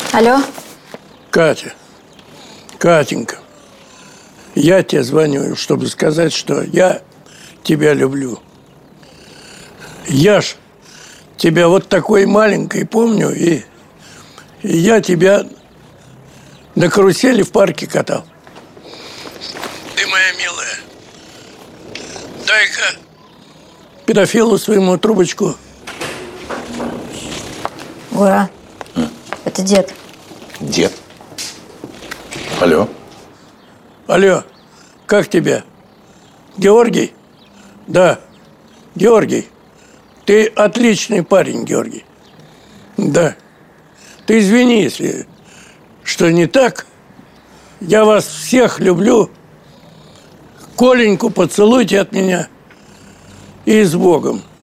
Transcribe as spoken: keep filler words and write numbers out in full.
Алло. Катя, Катенька, я тебе звоню, чтобы сказать, что я тебя люблю. Я ж тебя вот такой маленькой помню, и, и я тебя на карусели в парке катал. Ты моя милая. Дай-ка педофилу своему трубочку. Ура. А? Это дед. Дед? Алло. Алло, как тебя? Георгий? Да, Георгий. Ты отличный парень, Георгий. Да. Ты извини, если что не так. Я вас всех люблю. Коленьку поцелуйте от меня. И с Богом.